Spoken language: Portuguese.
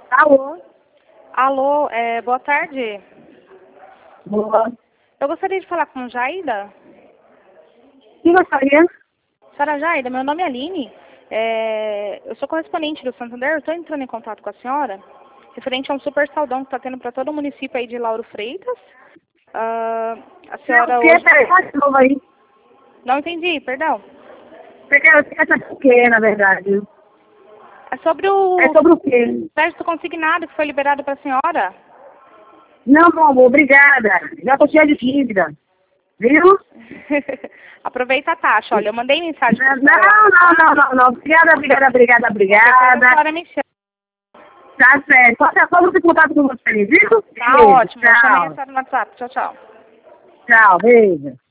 Alô? Alô, boa tarde. Boa. Eu gostaria de falar com Jaida. Quem gostaria? Senhora Jaida, meu nome é Aline. Eu sou correspondente do Santander. Eu estou entrando em contato com a senhora referente a um super saldão que está tendo para todo o município aí de Lauro Freitas. A senhora hoje... Peraí, faz de novo aí. Não entendi, perdão. Você quer saber o quê, na verdade? É sobre o É sobre o quê? crédito consignado que foi liberado para a senhora. Não, meu amor, obrigada. Já tô cheia de dívida. Viu? Aproveita a taxa. Olha, eu mandei mensagem para a Não, senhora. não. Obrigada. A senhora me chama. Tá certo. Só você contato com você, viu? Tá Beijo, ótimo. Eu chamei a tchau. senhora no WhatsApp. Tchau, tchau. Tchau, beijo.